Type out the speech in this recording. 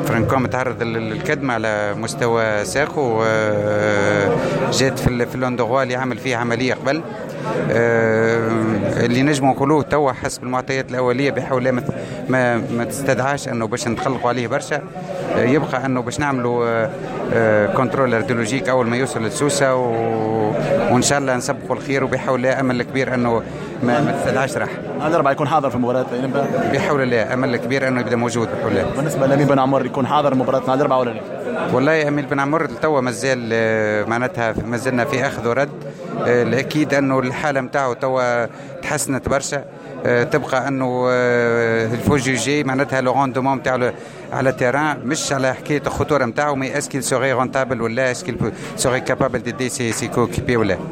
فرانكو متعرض للكدمة على مستوى ساقه، جات في اللوندغوا اللي عمل فيه عملية قبل. اللي نجموا نقولوه توا حسب المعطيات الأولية بحول ما تستدعاش أنه باش نتخلقوا عليه برشا. يبقى أنه باش نعملوا كنترول راديولوجيك أول ما يوصل للسوسة، وإن شاء الله نسبقوا الخير، وبحول الله أمل كبير أنه ما تستدعاش راح. هذا ربع يكون حاضر في مباراة إنبا بحول الله، أمل كبير أنه يبدأ موجود بحول الله. بالنسبة لأمين بن عمر يكون حاضر مباراة نادي ربع ولا لا؟ والله أمين بن عمر توا مازال معناتها مازلنا في أخذ ورد. الأكيد أنه الحالة متاعه توا تحسنت برشا. تبقى أنه الفوجي معناتها لو روندومون متاعه على التيران، مش على حكاية الخطورة متاعه، مي اسكيل سوغي رونتابل ولا اسكيل سوغي كابابل دي سي كوكيبي ولا